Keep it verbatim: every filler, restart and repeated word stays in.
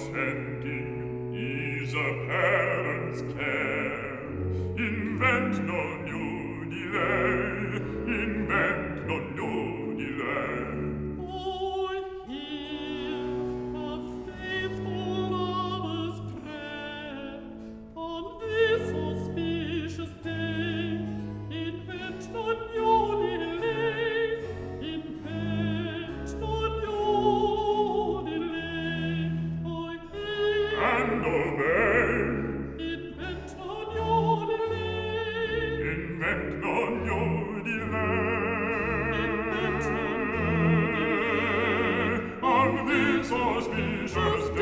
Consenting is a parent's care. Invent no new delay. Invent no new delay. Oh, hear a faithful lover's prayer on this auspicious day. Invent no new delay. Invent no new delay. Oh, hear And obey. invent no new delay. Invent no new delay. Invent no new delay. On this auspicious day.